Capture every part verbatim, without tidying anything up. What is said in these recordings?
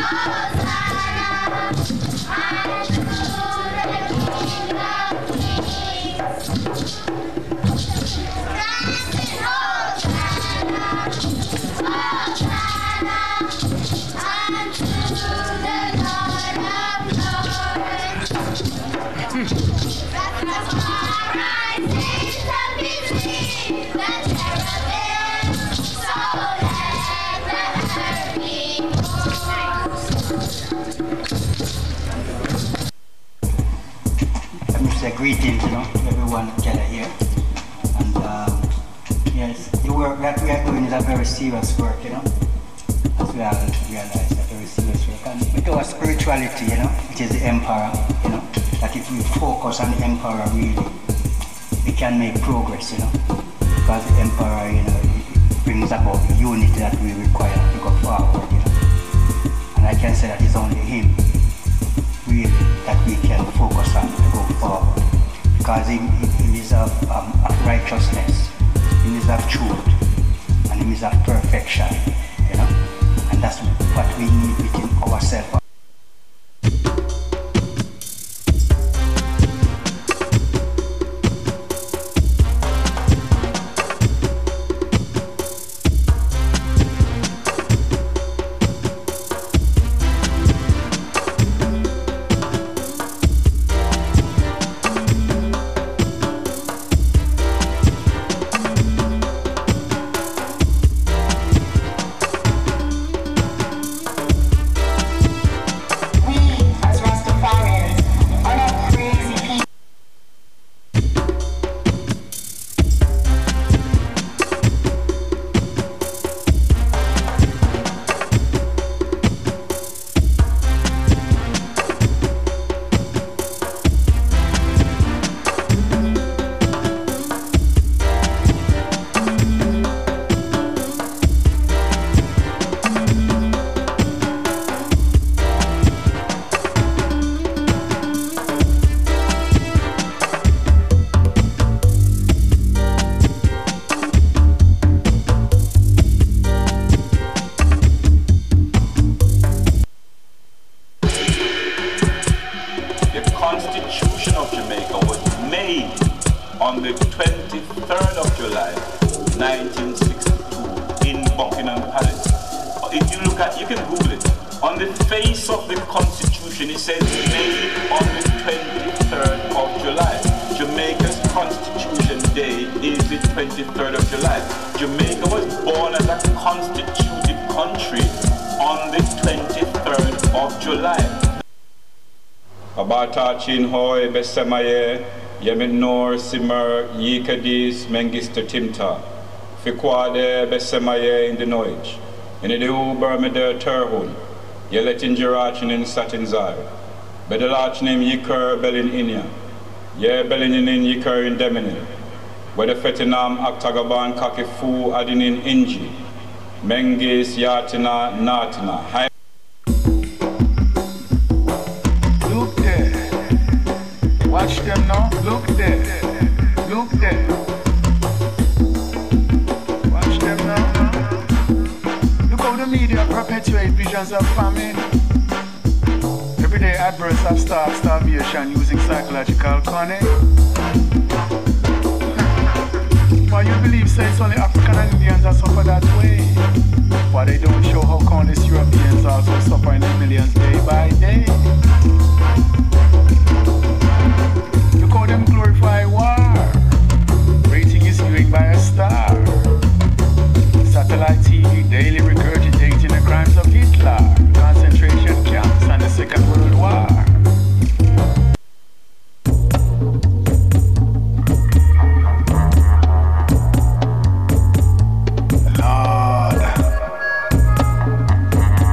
Greetings, you know, to everyone gathered here. And um, yes, the work that we are doing is a very serious work, you know. As we all realize, a very serious work. And with our spirituality, you know, which is the emperor, you know, that if we focus on the emperor really, we can make progress, you know. Because the emperor, you know, brings about the unity that we require to go forward, you know. And I can say that it's only him really that we can focus on to go forward. Because he, he is of, um, of righteousness, he is of truth, and he is of perfection, you know. And that's what we need within ourselves. Chin Hoy, Besamaye, Yemen Nor, Simmer, Yikadis, Mengister Timta, Fikwade, Besamaye in the Noich, in the Ubermeder Terhun, Yeletin Jirachin in Satinzai, Bedelach name Yikar Belin Inya, Ye Belinin in Yikar in Deminin, where the Fetinam Aktagaban Kakifu Adinin Inji, Mengis Yatina Natina. Watch them now, look there, look there. Watch them now. Look how the media perpetuate visions of famine. Everyday adverts of starve, starvation using psychological cunning. Why you believe say it's only African and Indians that suffer that way? Why they don't show how countless Europeans also suffer in their millions day by day? Look how them glorify war. Rating is viewing by a star. Satellite T V daily regurgitating the crimes of Hitler, concentration camps, and the Second World War. Lord.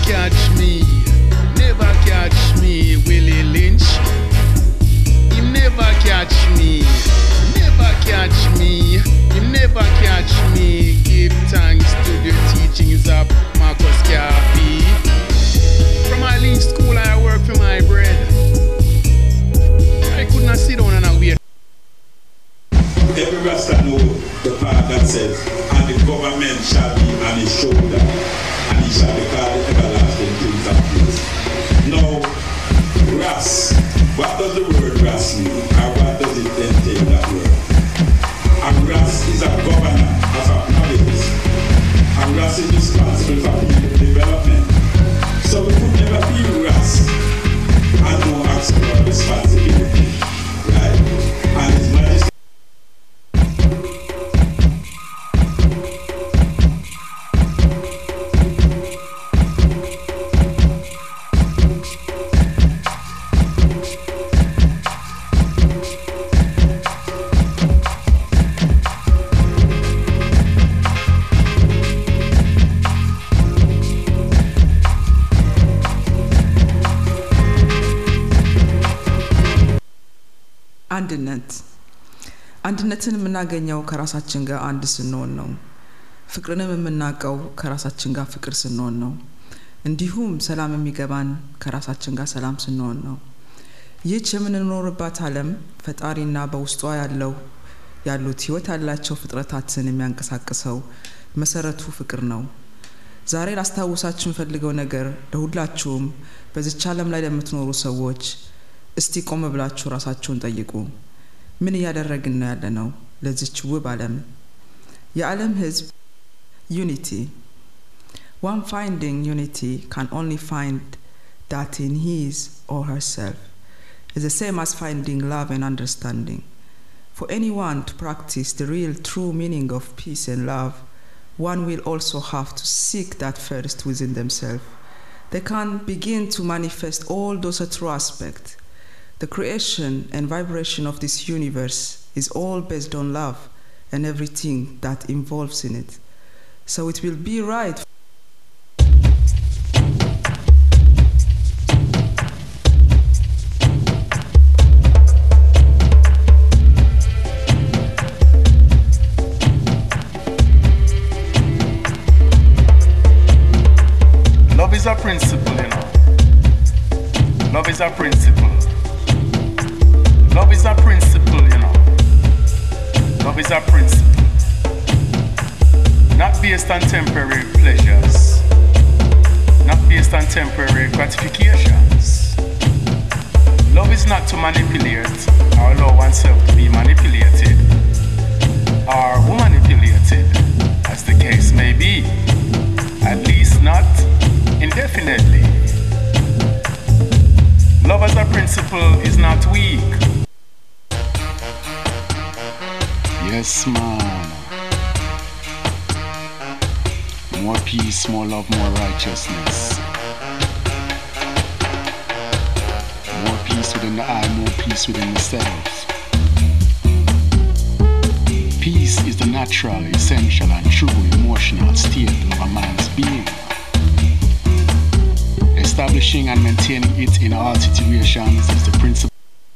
catch me, never catch me, Willie Lynch. Him never catch me, never catch me, him never catch me. Give thanks to the teachings of Marcus Garvey. From my Lynch school I work for my bread. I could not sit down and wait. Every Rasta know the part that says, and the government shall be on his shoulder, and he shall be called everlasting Prince of Peace. Now, Ras, what does the word Ras mean? Or what does it entail, that word? And Ras is a governor of a province. And Ras is responsible for people development. So we could never be Ras and no action or responsibility. Right? And His Majesty. አንድነት አንድነትን የምናገኘው ከራሳችን ጋር አንድ ስንሆን ነው። ፍቅርንም የምናቀው ከራሳችን ጋር ፍቅር ስንሆን ነው። እንዲሁም ሰላም የሚገባን ከራሳችን ጋር ሰላም ስንሆን ነው። ይህች የምንኖርባት ዓለም ፈጣሪና በውስጧ ያለው ያሉት ህይወት ያላቸው ፍጥረታትን የሚያንቀሳቅሰው መሰረቱ ፍቅር ነው። ዛሬ ላስታውሳችሁ ፈልገው ነገር ለሁላችሁም በዚች ዓለም ላይ ለምትኖሩ ሰዎች እስቲ ቆም ብላችሁ ራሳችሁን ጠይቁ። ምን ያደረግን ነው ያለነው ለዚች ውብ ዓለም? የዓለም ህዝብ unity. One finding unity can only find that in his or herself is the same as finding love and understanding. For anyone to practice the real true meaning of peace and love, one will also have to seek that first within themselves. They can begin to manifest all those true aspects. The creation and vibration of this universe is all based on love and everything that involves in it. So it will be right. Love is a principle, you know. Love is a principle. Love is a principle, you know. Love is a principle. Not based on temporary pleasures. Not based on temporary gratifications. Love is not to manipulate or allow oneself to be manipulated or manipulated, as the case may be. At least not indefinitely. Love as a principle is not weak. Yes, man. More peace, more love, more righteousness. More peace within the eye, more peace within the self. Peace is the natural, essential, and true emotional state of a man's being. Establishing and maintaining it in all situations is the principle.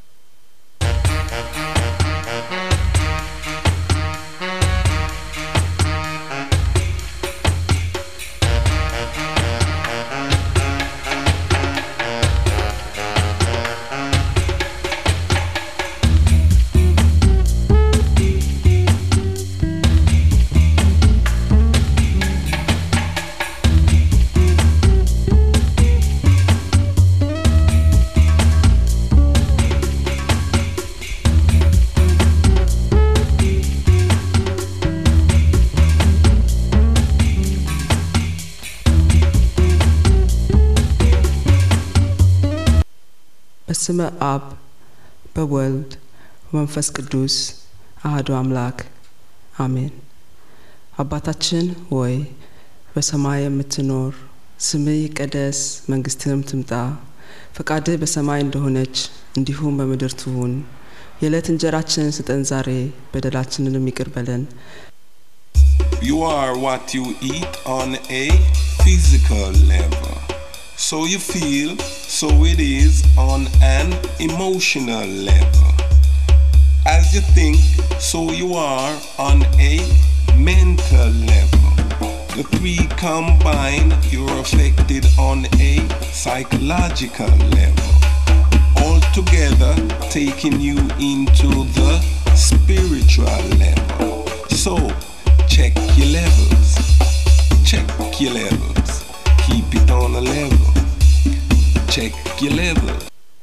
በስመ አብ በወልድ በመንፈስ ቅዱስ አሐዱ አምላክ አሜን። አባታችን ሆይ በሰማይ የምትኖር ስምህ ይቀደስ፣ መንግስትህም ትምጣ፣ ፈቃድህ በሰማይ እንደሆነች እንዲሁም በምድር ትሁን። የዕለት እንጀራችንን ስጠን ዛሬ፣ በደላችንንም ይቅር በለን። You are what you eat on a physical level. so you feel, so it is on an emotional level. As you think, so you are on a mental level. The three combine, you're affected on a psychological level. All together, taking you into the spiritual level. So, check your levels. Check your levels. Keep it on a level. Check your levels.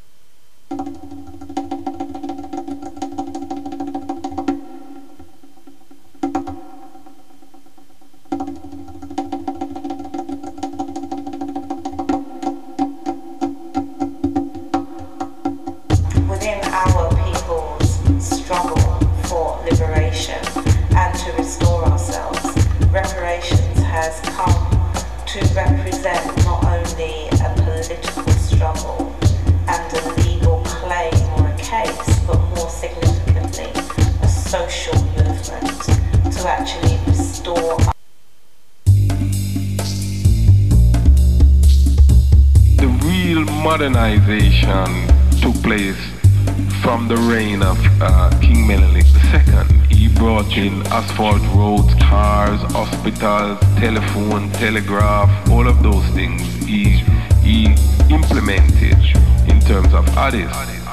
Modernization took place from the reign of uh, King Menelik the Second. He brought in asphalt roads, cars, hospitals, telephone, telegraph, all of those things he, he implemented in terms of artists.